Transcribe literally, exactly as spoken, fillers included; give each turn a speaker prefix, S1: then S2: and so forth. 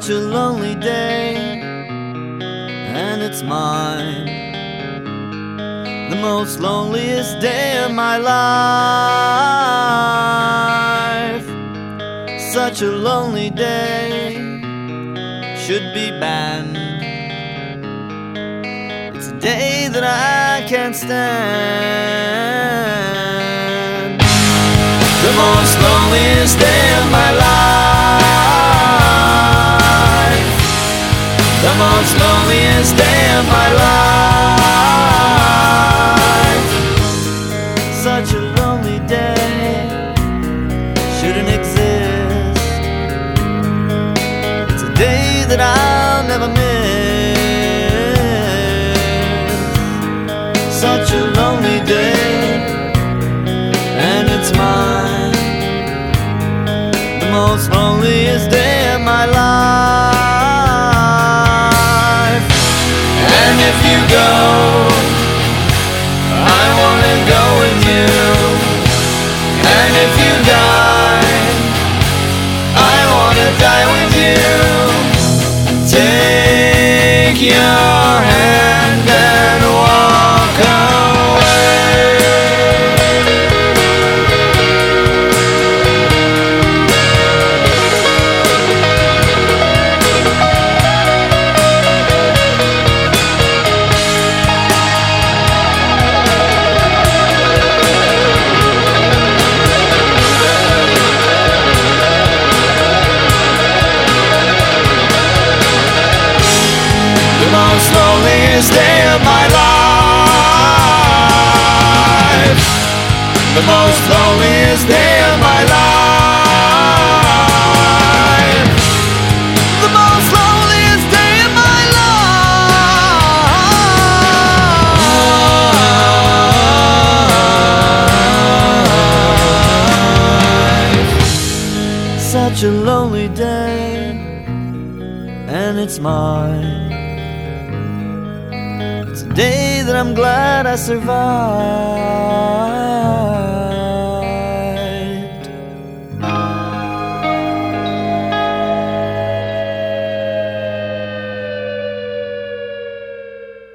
S1: such a lonely day, and it's mine, the most loneliest day of my life. Such a lonely day should be banned. It's a day that I can't stand. The most loneliest day of my life. The most loneliest day of my life. Such a lonely day shouldn't exist. It's a day that I'll never miss. Such a lonely day, and it's mine, the most loneliest day of my life. And if you go, I wanna go with you. And if you die, I wanna die with you. Take your hand and walk away. The most loneliest day of my life. The most loneliest day of my life. The most loneliest day of my life. Such a lonely day, and it's mine. It's a day that I'm glad I survived.